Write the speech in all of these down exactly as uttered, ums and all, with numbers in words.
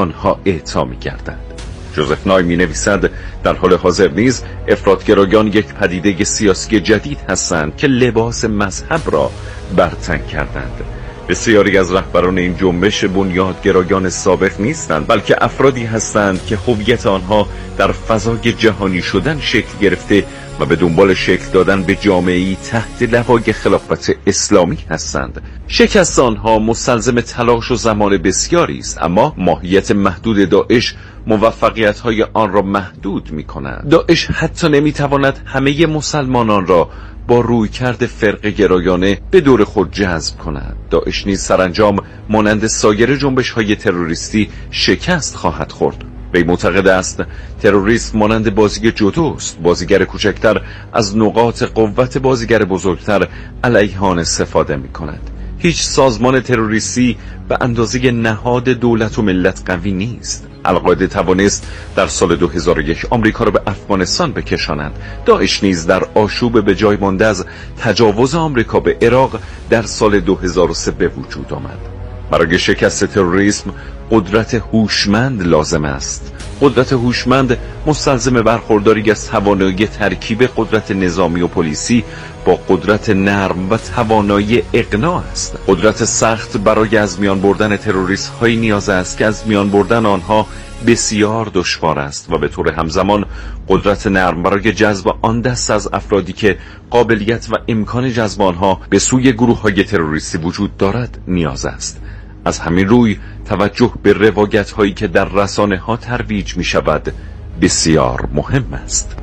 آنها اعطا می‌گردند. جوزف نای می‌نویسد در حال حاضر نیز افراط‌گرایان یک پدیده سیاسی جدید هستند که لباس مذهب را بر تن کردند. بسیاری از رهبران این جنبش بنیادگرایان سابق نیستند، بلکه افرادی هستند که هویت آنها در فضای جهانی شدن شکل گرفته و به دنبال شکل دادن به جامعه‌ای تحت لوای خلافت اسلامی هستند. شکست آنها مستلزم تلاش و زمان بسیاری است، اما ماهیت محدود داعش موفقیت‌های آن را محدود می‌کند. داعش حتی نمی‌تواند همه مسلمانان را با رویکرد فرقه گرایانه به دور خود جذب کند. داعش نیز سرانجام مانند سایر جنبش‌های تروریستی شکست خواهد خورد. وی معتقد است تروریسم مانند بازی جودوست. بازیگر کوچکتر از نقاط قوت بازیگر بزرگتر علیه آن استفاده می‌کند. هیچ سازمان تروریستی به اندازه نهاد دولت و ملت قوی نیست. القاعده توانست در سال دو هزار و یک آمریکا را به افغانستان بکشاند. داعش نیز در آشوب به جای مانده از تجاوز آمریکا به عراق در سال دو هزار و سه به وجود آمد. برای شکست تروریسم قدرت هوشمند لازم است. قدرت هوشمند مستلزم برخورداری از توانایی ترکیب قدرت نظامی و پلیسی با قدرت نرم و توانایی اقناع است. قدرت سخت برای از میان بردن تروریست های نیاز است که از میان بردن آنها بسیار دشوار است و به طور همزمان قدرت نرم برای جذب آن دست از افرادی که قابلیت و امکان جذب آنها به سوی گروه های تروریستی وجود دارد نیاز است. از همین روی توجه به روایت هایی که در رسانه ها ترویج می شود بسیار مهم است.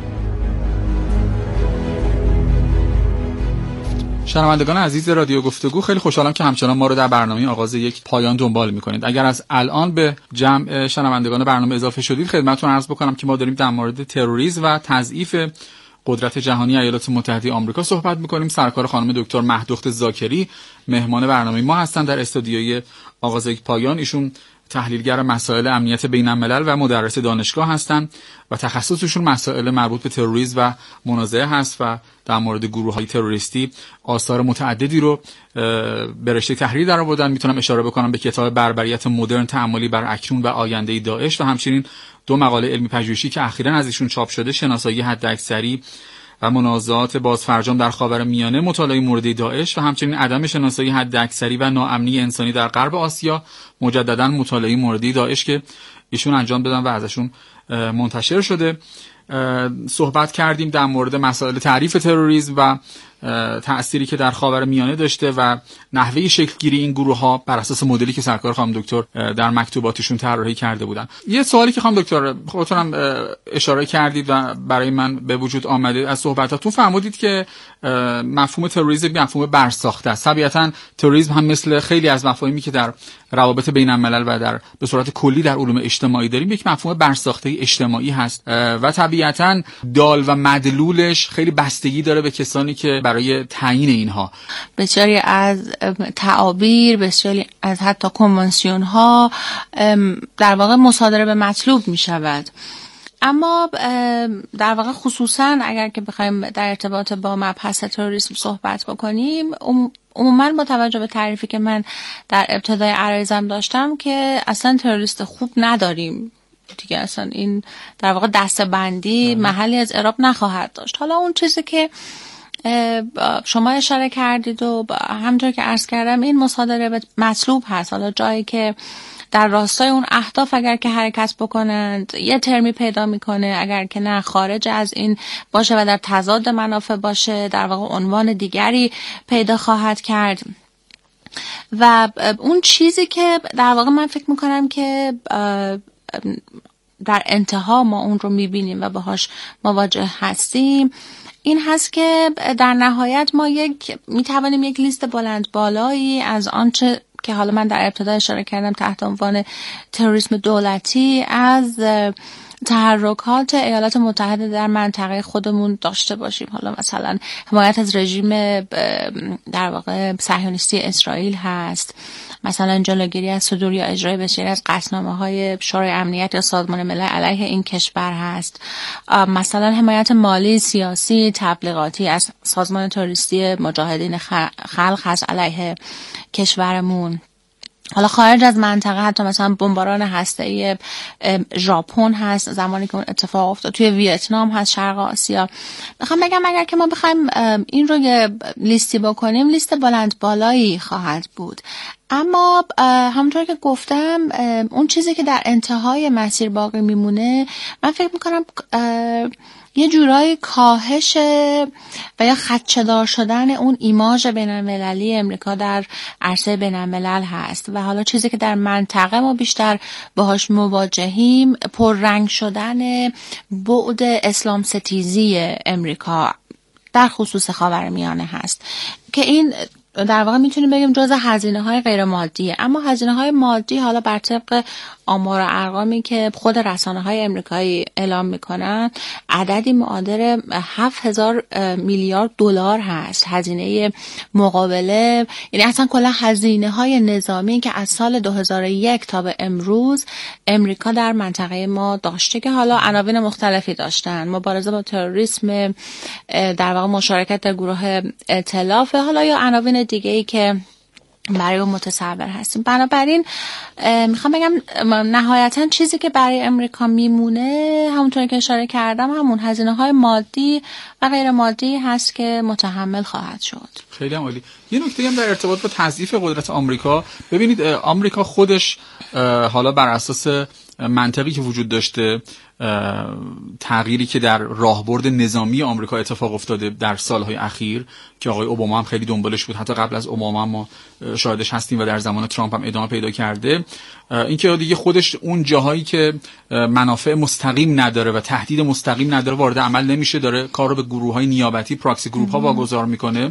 شنوندگان عزیز رادیو گفتگو، خیلی خوشحالم که همچنان ما رو در برنامه آغاز یک پایان دنبال می‌کنید. اگر از الان به جمع شنوندگان برنامه اضافه شدید، خدمتتون عرض بکنم که ما داریم در مورد تروریسم و تضعیف قدرت جهانی ایالات متحده آمریکا صحبت می‌کنیم. سرکار خانم دکتر مهدخت زاکری مهمان برنامه ما هستن در استودیوی آغاز یک پایان. ایشون تحلیلگر مسائل امنیت بین الملل و مدرس دانشگاه هستند و تخصصشون مسائل مربوط به تروریسم و منازعه هست و در مورد گروه‌های تروریستی آثار متعددی رو به رشته تحریر درآوردن. میتونم اشاره بکنم به کتاب بربریت مدرن، تأملی بر اکنون و آینده داعش و همچنین دو مقاله علمی پژوهشی که اخیراً از ایشون چاپ شده، شناسایی حداکثری و منازعات بازفرجام در خاورمیانه، مطالعه مورد داعش و همچنین عدم شناسایی حداکثری و ناامنی انسانی در غرب آسیا، مجددا مطالعه مورد داعش که ایشون انجام دادن و ازشون منتشر شده. صحبت کردیم در مورد مسائل تعریف تروریسم و تأثیری که در خاورمیانه داشته و نحوه شکلگیری این گروه ها بر اساس مدلی که سرکار خانم دکتر در مکتوباتشون طراحی کرده بودن. یه سوالی که خانم دکتر خودتونم اشاره کردید و برای من به وجود آمده از صحبتاتون، فرمودید که مفهوم تروریسم مفهوم برساخته است. طبیعتاً تروریسم هم مثل خیلی از مفاهیمی که در روابط بین الملل و در به صورت کلی در علوم اجتماعی داریم یک مفهوم برساخته اجتماعی هست و طبیعتاً دال و مدلولش خیلی بستگی داره به کسانی که برای تعیین اینها. بسیاری از تعابیر، بسیاری از حتی کنوانسیون ها در واقع مصادره به مطلوب می شود. اما در واقع خصوصا اگر که بخوایم در ارتباط با مبحث تروریسم صحبت بکنیم، عموما با توجه به تعریفی که من در ابتدای عرایزم داشتم که اصلا تروریست خوب نداریم دیگه، اصلا این در واقع دسته‌بندی محلی از اعراب نخواهد داشت. حالا اون چیزی که شما اشاره کردید و همونطور که عرض کردم این مصادره به مطلوب هست. حالا جایی که در راستای اون اهداف اگر که حرکت بکنند یه ترمی پیدا میکنه، اگر که نه خارج از این باشه و در تضاد منافع باشه در واقع عنوان دیگری پیدا خواهد کرد. و اون چیزی که در واقع من فکر میکنم که در انتها ما اون رو میبینیم و باهاش مواجه هستیم این هست که در نهایت ما یک میتوانیم یک لیست بلند بالایی از آنچه که حالا من در ابتدا اشاره کردم تحت عنوان تروریسم دولتی از تحرکات ایالات متحده در منطقه خودمون داشته باشیم. حالا مثلا حمایت از رژیم در واقع صهیونیستی اسرائیل هست، مثلا جلوگیری از صدور یا اجرای بسیاری از قطعنامه‌های شورای امنیت یا سازمان ملل علیه این کشور هست، مثلا حمایت مالی، سیاسی، تبلیغاتی از سازمان تروریستی مجاهدین خلق هست علیه کشورمون. حالا خارج از منطقه حتی مثلا بمباران هسته‌ای ژاپن هست زمانی که اون اتفاق افتاد، توی ویتنام هست، شرق آسیا. میخوام بگم اگر که ما بخوایم این رو یه لیستی بکنیم، لیست بلند بالایی خواهد بود. اما همونطور که گفتم اون چیزی که در انتهای مسیر باقی میمونه، من فکر میکنم یه جورایی کاهش و یا خدشه‌دار شدن اون ایماژ بین‌المللی امریکا در عرصه بین‌الملل هست و حالا چیزی که در منطقه ما بیشتر باهاش مواجهیم پررنگ شدن بعد اسلام ستیزی امریکا در خصوص خاورمیانه هست که این در واقع میتونیم بگیم جزء هزینه‌های غیر مادیه. اما هزینه‌های مادی حالا بر طبق آمار و ارقامی که خود رسانه‌های امریکایی اعلام میکنن عددی معادل هفت هزار میلیارد دلار هست هزینه مقابله، یعنی اصلا کلا هزینه‌های نظامی که از سال دو هزار و یک تا به امروز امریکا در منطقه ما داشته که حالا عناوین مختلفی داشتن، مبارزه با تروریسم، در واقع مشارکت در گروه ائتلاف، حالا یا عناوین دیگه‌ای که برای اون متصور هستیم. بنابراین میخوام بگم نهایتا چیزی که برای امریکا میمونه همونطور که اشاره کردم همون هزینه‌های مادی و غیر مادی هست که متحمل خواهد شد. خیلی هم عالی. یه نکته هم در ارتباط با تضعیف قدرت آمریکا، ببینید آمریکا خودش حالا بر اساس منطقی که وجود داشته، تغییری که در راهبرد نظامی آمریکا اتفاق افتاده در سالهای اخیر که آقای اوباما هم خیلی دنبالش بود، حتی قبل از اوباما ما شاهدش هستیم و در زمان ترامپ هم ادامه پیدا کرده، اینکه دیگه خودش اون جاهایی که منافع مستقیم نداره و تهدید مستقیم نداره وارد عمل نمیشه، داره کار رو به گروه‌های نیابتی پراکسی گروپ ها واگذار میکنه.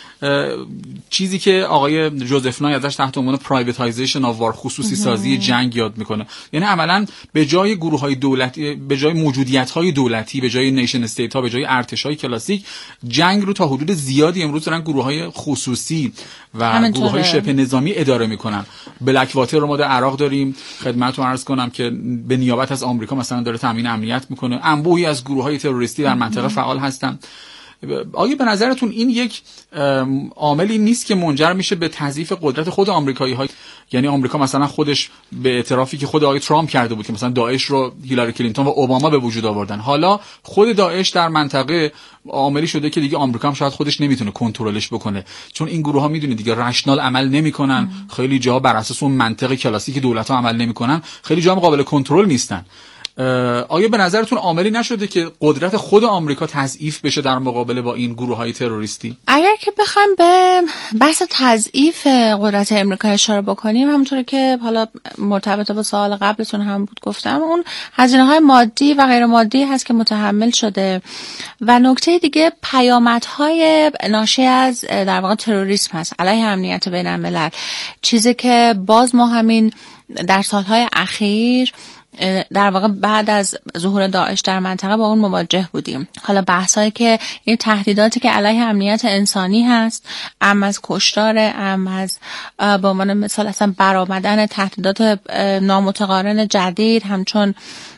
چیزی که آقای جوزف نای ازش تحت عنوان پرایوتایزیشن آف وار، خصوصی سازی جنگ یاد میکنه، یعنی عملاً به جای گروه‌های دولتی، به جای موجودیت‌های دولتی، به جای نیشن استیت ها، به جای ارتش‌های کلاسیک، جنگ رو تا حدود زیادی امروز دارن گروه‌های خصوصی و گروه‌های شبه نظامی اداره میکنن. بلک واتر رو ما در عراق داریم، خدمتتون عرض کنم که به نیابت از آمریکا مثلا داره تامین امنیت میکنه. انبوهی از گروه‌های تروریستی در منطقه فعال هستن. آیا به نظرتون این یک عاملی نیست که منجر میشه به تضعیف قدرت خود آمریکایی ها؟ یعنی آمریکا مثلا خودش به اعترافی که خود آقای ترامپ کرده بود که مثلا داعش رو هیلاری کلینتون و اوباما به وجود آوردن، حالا خود داعش در منطقه عاملی شده که دیگه آمریکا هم شاید خودش نمیتونه کنترلش بکنه، چون این گروه ها میدونید دیگه رشنال عمل نمیکنن، خیلی جا بر اساس اون منطق کلاسیک دولت ها عمل نمیکنن، خیلی جا قابل کنترل نیستن. آیا به نظرتون عاملی نشده که قدرت خود آمریکا تضعیف بشه در مقابله با این گروه‌های تروریستی؟ اگر که بخوایم به بحث تضعیف قدرت امریکا اشاره بکنیم، همونطوری که حالا مرتبط با سوال قبلتون هم بود گفتم، اون هزینه‌های مادی و غیر مادی هست که متحمل شده و نکته دیگه پیامدهای ناشی از در واقع تروریسم هست علیه امنیت بین‌الملل، چیزی که باز ما همین در سالهای اخیر در واقع بعد از ظهور داعش در منطقه با اون مواجه بودیم. حالا بحثایی که این تهدیداتی که علیه امنیت انسانی هست، ام از کشتار، ام از به عنوان مثال اصلا برآمدن تهدیدات نامتقارن جدید، همچون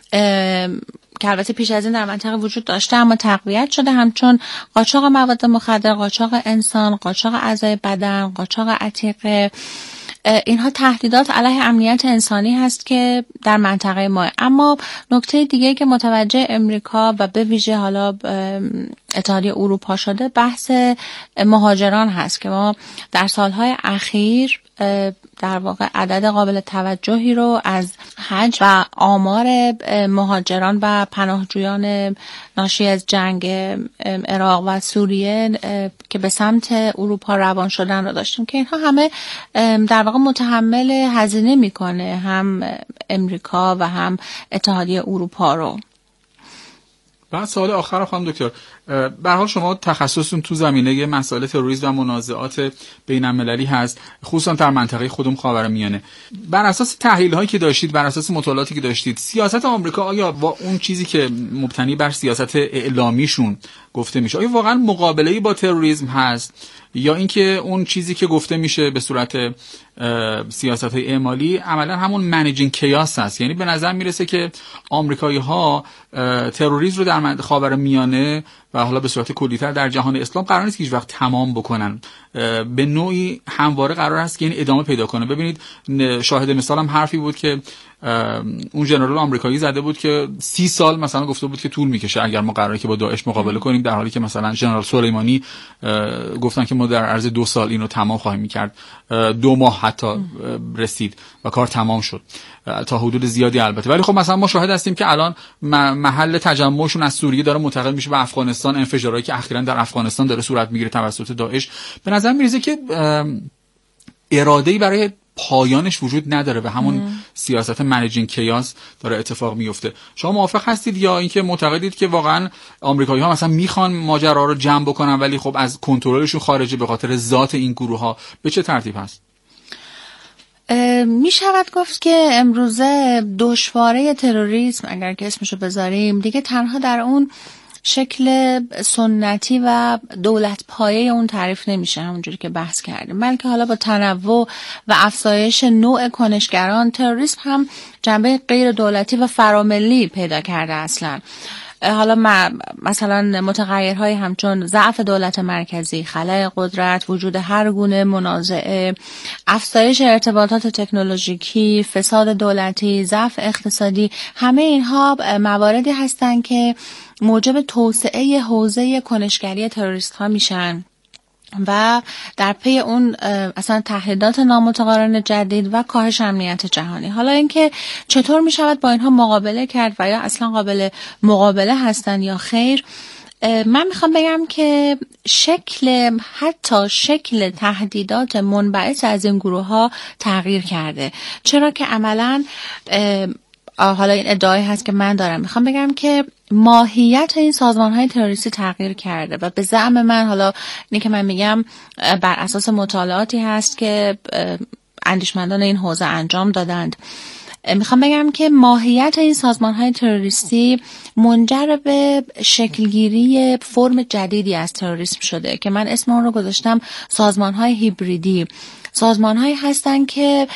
که البته پیش از این در منطقه وجود داشته اما تقویت شده، همچون قاچاق مواد مخدر، قاچاق انسان، قاچاق اعضای بدن، قاچاق عتیقه، اینها تهدیدات علیه امنیت انسانی هست که در منطقه ما. اما نکته دیگه که متوجه امریکا و به ویژه حالا اتحادیه اروپا شده بحث مهاجران هست که ما در سالهای اخیر در واقع عدد قابل توجهی رو از حج و آمار مهاجران و پناهجویان ناشی از جنگ عراق و سوریه که به سمت اروپا روان شدن رو داشتیم که اینها همه در واقع متحمل هزینه میکنه هم امریکا و هم اتحادیه اروپا رو. بعد سوال آخر خانم دکتر، به هر حال شما تخصصتون تو زمینه مسائل تروریسم و منازعات بین‌المللی هست، خصوصا در منطقه خودمون خاورمیانه. بر اساس تحلیل‌هایی که داشتید، بر اساس مطالعاتی که داشتید، سیاست آمریکا آیا با اون چیزی که مبتنی بر سیاست اعلامیشون گفته میشه، آیا واقعا مقابله‌ای با تروریسم هست یا اینکه اون چیزی که گفته میشه به صورت سیاست‌های اعمالی عملاً همون منیجینگ کیاس هست؟ یعنی به نظر میرسه که آمریکایی‌ها تروریسم رو در خاورمیانه و حالا به صورت کلی‌تر در جهان اسلام قرار نیست که هیچ وقت تمام بکنن. به نوعی همواره قرار است که این ادامه پیدا کنه. ببینید شاهد مثال هم حرفی بود که اون ژنرال آمریکایی زده بود که سی سال مثلا گفته بود که طول میکشه اگر ما قراره که با داعش مقابله کنیم، در حالی که مثلا ژنرال سلیمانی گفتن که ما در عرض دو سال اینو تمام خواهیم میکرد. دو ماه حتی رسید و کار تمام شد تا حدود زیادی البته. ولی خب مثلا ما شاهد هستیم که الان محل تجمعشون از سوریه داره منتقل میشه به افغانستان. انفجارهایی که اخیراً در افغانستان داره صورت میگیره توسط داعش، به نظر میرسه که اراده‌ای برای پایانش وجود نداره و همون ام. سیاست منیجینگ کیاس داره اتفاق میفته. شما موافق هستید یا اینکه معتقدید که واقعا آمریکایی ها مثلا میخوان ماجرا رو جمع بکنن ولی خب از کنترلشون خارجه به خاطر ذات این گروه ها؟ به چه ترتیب هست؟ می شود گفت که امروزه دشواره تروریسم اگر که اسمشو بذاریم دیگه تنها در اون شکل سنتی و دولت پایه اون تعریف نمیشه همونجوری که بحث کردیم، بلکه حالا با تنوع و افزایش نوع کنشگران تروریسم هم جنبه غیر دولتی و فراملی پیدا کرده اصلا. حالا مثلا متغیرهای همچون ضعف دولت مرکزی، خلأ قدرت، وجود هر گونه منازعه، افزایش ارتباطات تکنولوژیکی، فساد دولتی، ضعف اقتصادی، همه اینها مواردی هستند که موجب توسعه حوزه کنشگری تروریست ها میشن و در پی اون اصلا تهدیدات نامتقارن جدید و کاهش امنیت جهانی. حالا اینکه چطور می شود با اینها مقابله کرد و یا اصلا قابل مقابله هستن یا خیر، من میخوام بگم که شکل حتی شکل تهدیدات منبعث از این گروه ها تغییر کرده، چرا که عملاً حالا این ادعایی هست که من دارم، میخوام بگم که ماهیت این سازمان‌های تروریستی تغییر کرده و به زعم من، حالا اینی که من میگم بر اساس مطالعاتی هست که اندیشمندان این حوزه انجام دادند، میخوام بگم که ماهیت این سازمان‌های تروریستی منجر به شکلگیری فرم جدیدی از تروریسم شده که من اسم اون رو گذاشتم سازمان‌های هیبریدی. سازمان‌هایی هستن که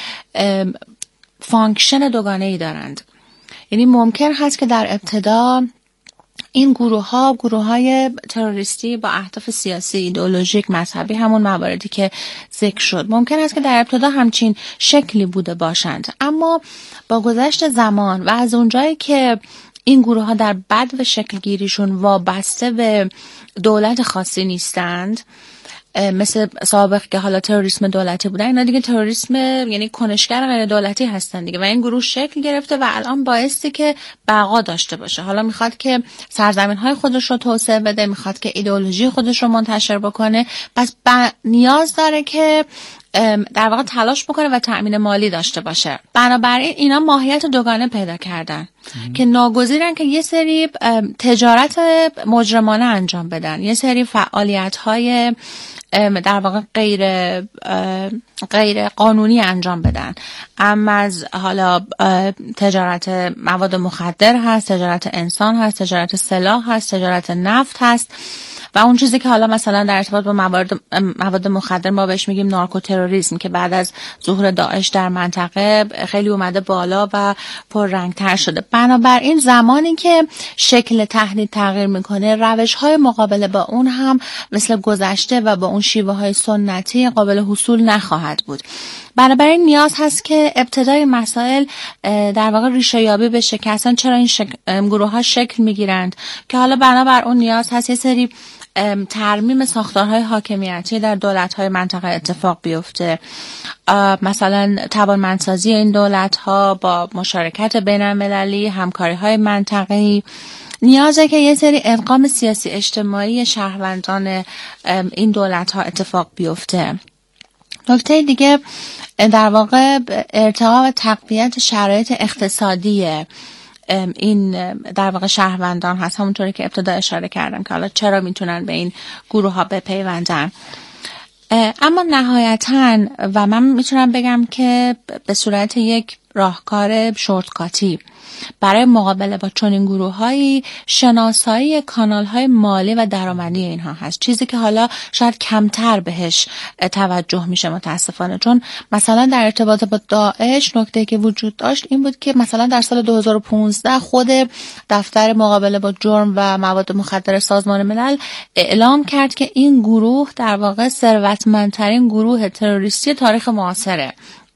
فانکشن دوگانه‌ای دارند. یعنی ممکن هست که در ابتدا این گروه ها گروه های تروریستی با اهداف سیاسی، ایدئولوژیک، مذهبی، همون مواردی که ذکر شد، ممکن است که در ابتدا همچین شکلی بوده باشند، اما با گذشت زمان و از اونجایی که این گروه ها در بدو شکلگیریشون وابسته به دولت خاصی نیستند، مثل سابق که حالا تروریسم دولتی بودن، اینا دیگه تروریسم یعنی کنشگر غیر دولتی هستن دیگه و این گروه شکل گرفته و الان بایستی که بقا داشته باشه. حالا میخواد که سرزمین‌های خودش رو توسعه بده، میخواد که ایدئولوژی خودش رو منتشر بکنه، پس نیاز داره که در واقع تلاش بکنه و تأمین مالی داشته باشه. بنابراین اینا ماهیت دوگانه پیدا کردن ام. که ناگزیرن که یه سری تجارت مجرمانه انجام بدن، یه سری فعالیت‌های در واقع غیر غیر قانونی انجام بدن. اما از حالا تجارت مواد مخدر هست، تجارت انسان هست، تجارت سلاح هست، تجارت نفت هست و اون چیزی که حالا مثلا در ارتباط با مواد مواد مخدر ما بهش میگیم نارکوتروریسم که بعد از ظهور داعش در منطقه خیلی اومده بالا و پررنگتر شده. بنابراین زمانی که شکل تهدید تغییر میکنه، روش‌های مقابله با اون هم مثل گذشته و با اون شیوه‌های سنتی قابل حصول نخواهد بود. بنابراین نیاز هست که ابتدای مسائل در واقع ریشه یابی بشه که اصلا چرا این شک... گروه ها شکل میگیرند، که حالا بنابر اون نیاز هست یه سری ترمیم ساختارهای حاکمیتی در دولت‌های منطقه اتفاق بیفته، مثلا توانمندسازی این دولت‌ها با مشارکت بین‌المللی، همکاری‌های منطقه‌ای. نیازه که یه سری ادغام سیاسی اجتماعی شهروندان این دولت‌ها اتفاق بیفته. نکته دیگه در واقع ارتقا و تقویت شرایط اقتصادی این در واقع شهروندان هست، همونطوری که ابتدا اشاره کردم که حالا چرا میتونن به این گروه ها بپیوندن. اما نهایتاً و من میتونم بگم که به صورت یک راهکار شورتکاتی برای مقابله با چنین گروه‌هایی شناسایی کانال‌های مالی و درآمدی اینها هست، چیزی که حالا شاید کمتر بهش توجه میشه متاسفانه. چون مثلا در ارتباط با داعش نکته‌ای که وجود داشت این بود که مثلا در سال دو هزار و پانزده خود دفتر مقابله با جرم و مواد مخدر سازمان ملل اعلام کرد که این گروه در واقع ثروتمندترین گروه تروریستی تاریخ معاصره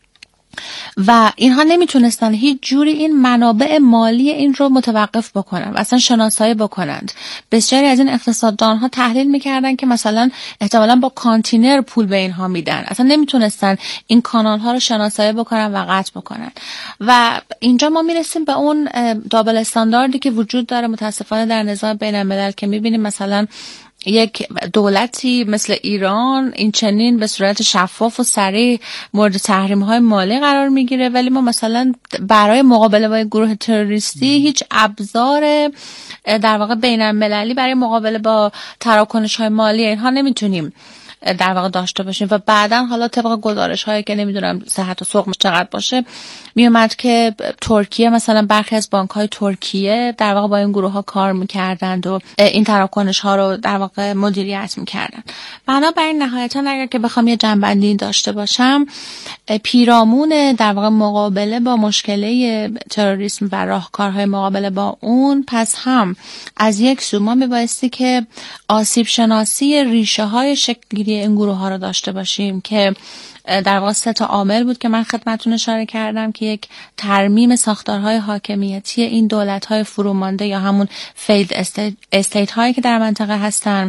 و اینها نمیتونستن هیچ جوری این منابع مالی این رو متوقف بکنن و اصلا شناسایی بکنند. بسیاری از این اقتصاددان ها تحلیل میکردن که مثلا احتمالاً با کانتینر پول به اینها میدن، اصلا نمیتونستن این کانال ها رو شناسایی بکنن و قطع بکنن. و اینجا ما میرسیم به اون دابل استانداردی که وجود داره متاسفانه در نظام بین الملل که میبینیم مثلا یک دولتی مثل ایران این چنین به صورت شفاف و سریع مورد تحریم‌های مالی قرار میگیره، ولی ما مثلا برای مقابله با گروه تروریستی هیچ ابزار در واقع بین‌المللی برای مقابله با تراکنش‌های مالی اینها نمیتونیم در واقع داشته باشیم. و بعداً حالا طبق گزارش هایی که نمیدونم صحت و سقمش چقدر باشه میومد که ترکیه مثلا برخی از بانک های ترکیه در واقع با این گروه ها کار میکردند و این تراکنش ها رو در واقع مدیریت میکردن. بنابراین نهایتاً اگر که بخوام یه جنبندی داشته باشم، پیرامون در واقع مقابله با مشکله تروریسم و راهکارهای مقابله با اون، پس هم از یک سو ما میبایستی که آسیب شناسی ریشه های شکل این گروه ها رو داشته باشیم که در واقع سه تا عامل بود که من خدمتتون اشاره کردم که یک ترمیم ساختارهای حاکمیتی این دولت‌های فرومانده یا همون فیلد استیت هایی که در منطقه هستن،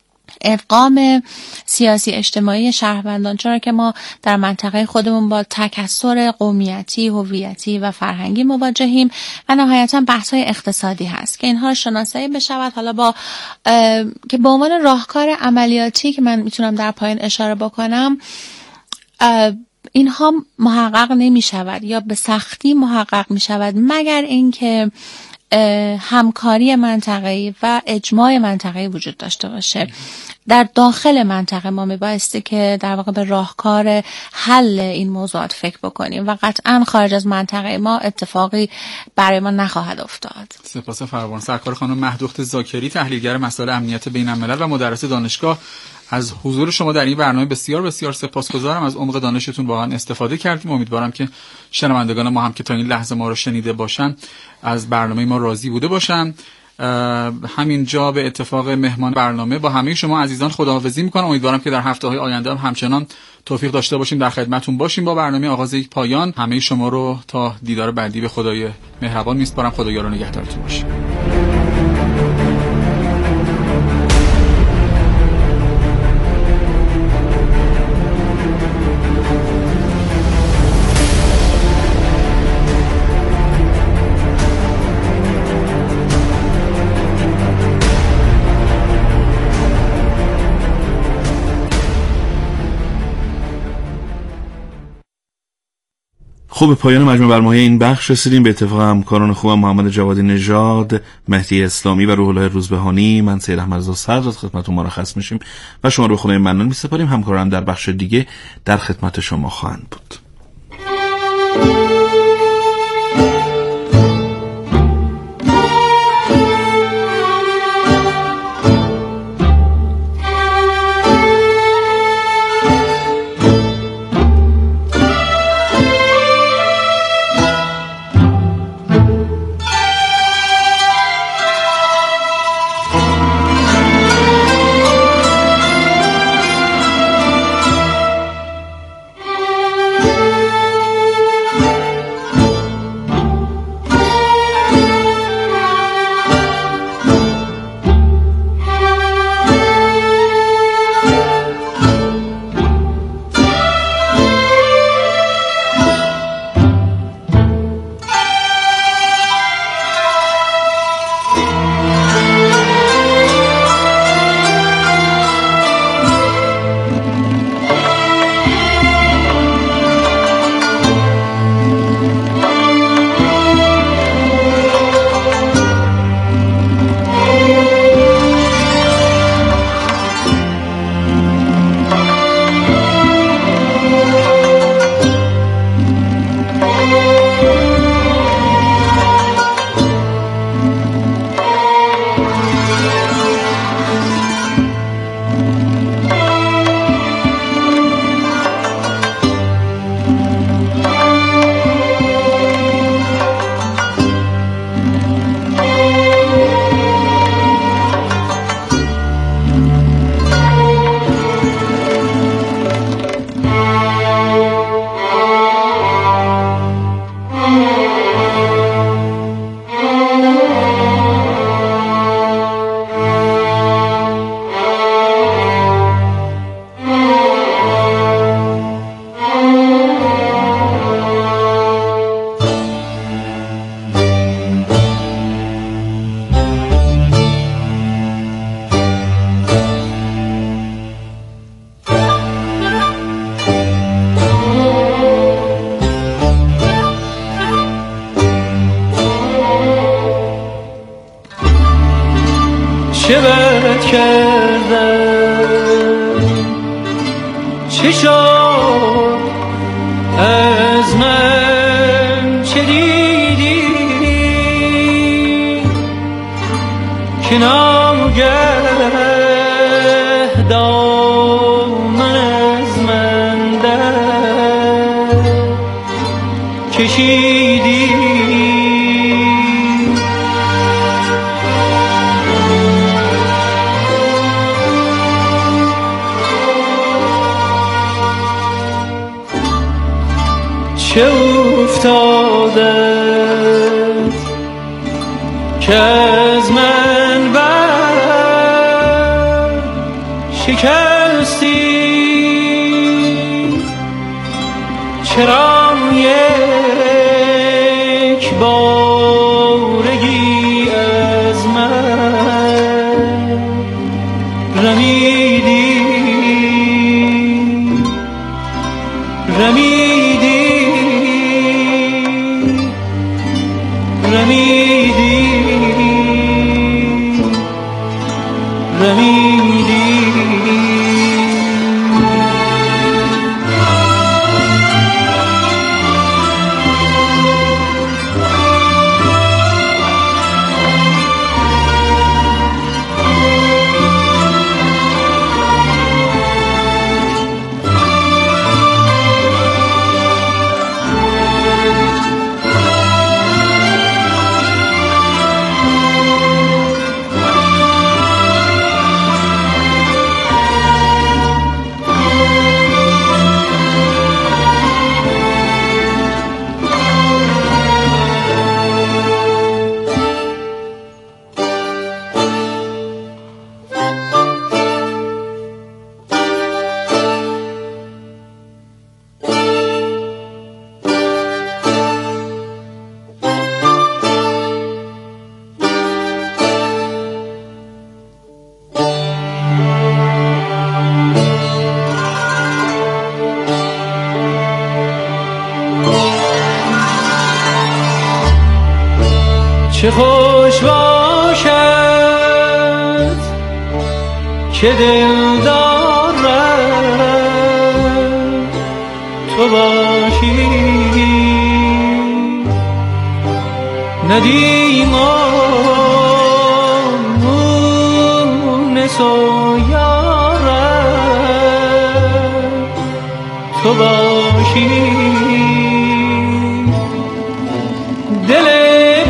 ادغام سیاسی اجتماعی شهروندان، چرا که ما در منطقه خودمون با تکثر قومیتی، هویتی و فرهنگی مواجهیم، و نهایتا بحث‌های اقتصادی هست که اینها شناسایی بشود. حالا با که به عنوان راهکار عملیاتی که من میتونم در پایین اشاره بکنم، اینها محقق نمی شود یا به سختی محقق می شود مگر اینکه همکاری منطقه‌ای و اجماع منطقه‌ای وجود داشته باشه. در داخل منطقه ما میبایستی که در واقع به راهکار حل این موضوعات فکر بکنیم و قطعا خارج از منطقه ما اتفاقی برای ما نخواهد افتاد. سپاس فراوان. سرکار خانم مهدوخت زاکری، تحلیلگر مسائل امنیت بین الملل و مدرس دانشگاه، از حضور شما در این برنامه بسیار بسیار سپاسگزارم. از عمق دانشتون واقعا استفاده کردیم. امیدوارم که شنوندگان ما هم که تا این لحظه ما رو شنیده باشن از برنامه ما راضی بوده باشن. همینجا به اتفاق مهمان برنامه با همه شما عزیزان خداحافظی میکنم. امیدوارم که در هفته‌های آینده هم همچنان توفیق داشته باشیم در خدمتتون باشیم با برنامه آغاز یک پایان. همه شما رو تا دیدار بعدی به خدای مهربان میسپارم. خدایا رو نگهدارتون باشه. خب به پایان مجموع برنامه‌های این بخش رسیدیم. به اتفاق همکاران خوبم محمد جوادی نژاد، مهدی اسلامی و روح الله روزبهانی، من سید احمدرضا صدر از خدمتتون مرخص میشیم و شما رو به خدای منان میسپاریم. همکاران در بخش دیگه در خدمت شما خواهند بود. چه بد کردم، چه شد از من، چه دیدی که ناگه دامن از من در کشیدی. چه افتادت که از من بر شکستی، چرا یک بارگی از من رمیدی، رمیدی، رمیدی، رمیدی. چه خوش باشد که دل دارد تو باشی، ندیم و مونس و یارد تو باشی. دل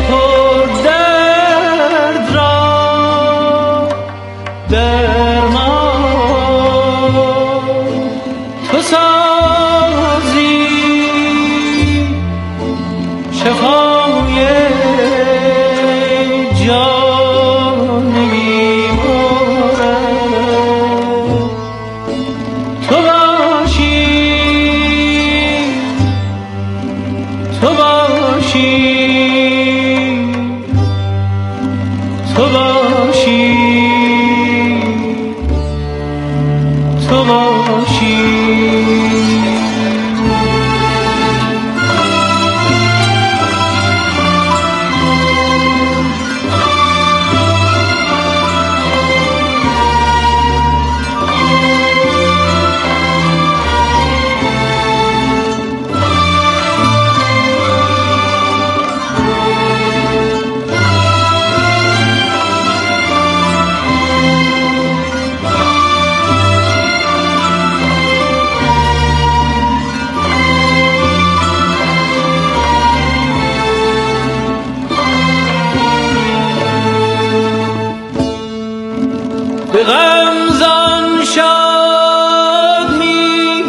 به غمزان شاد می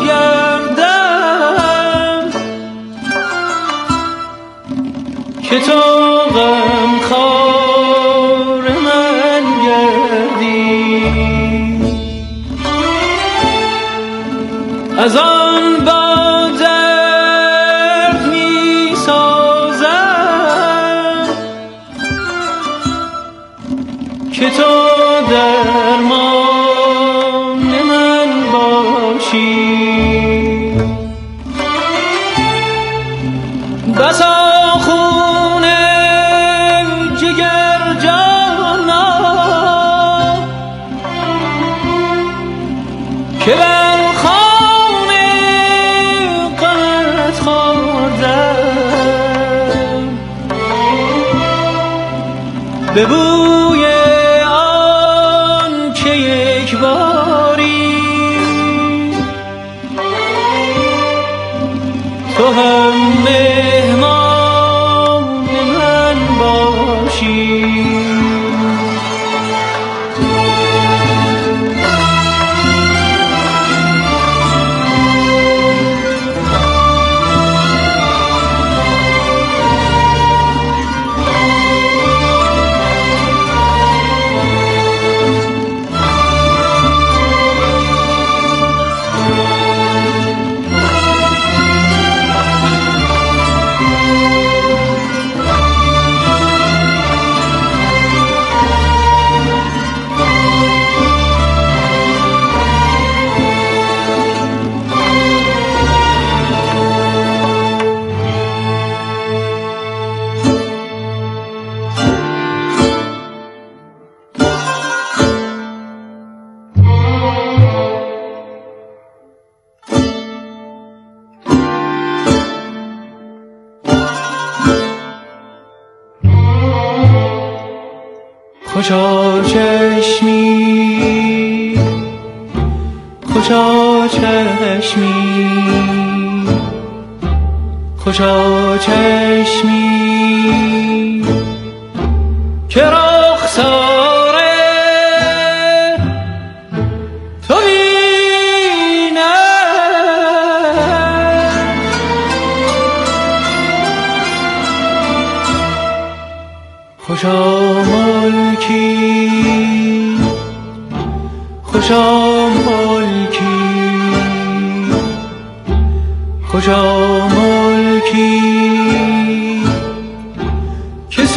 گردم که تو غم خار من گردی، از آن با درد می سازم که تو درمان من باشی. بسا خون جگر جانان به بوی آن که یک باری تو هم مهمان من باشی. خوشا چشمی خوشا چشمی خوشا چشمی که رخسار تو بینم خوشا ملکی خوشا ملکی خوشا ملکی که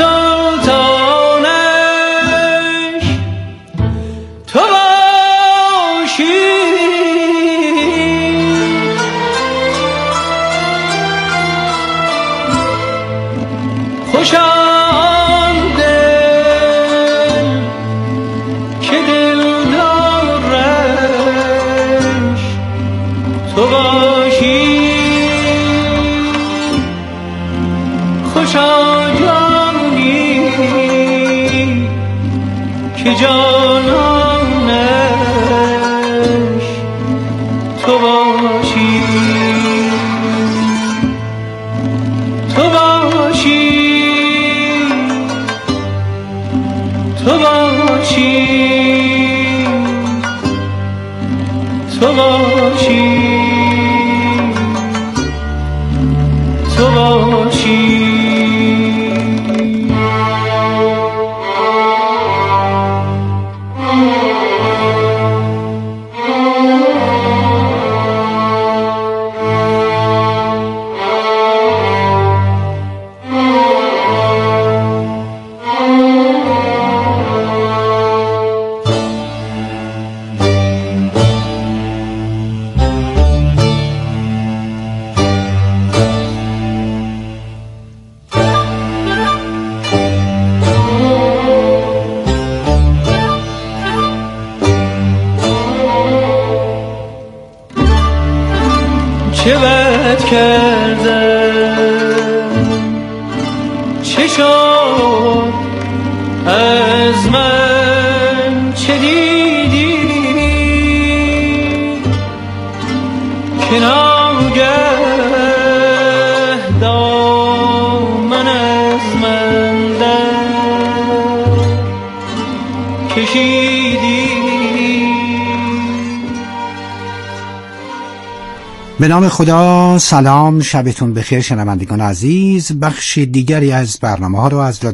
سلطانش تو باشی. خوشا تو باشی. خوشا جانی که جانانش تو باشی. تو باشی تو باشی تو باشی تو باشی. چه بد کردم چه شد از من چه دیدی که ناگه دامن از من در کشیدی. به نام خدا. سلام، شبتون بخیر شنوندگان عزیز. بخش دیگری از برنامه ها رو از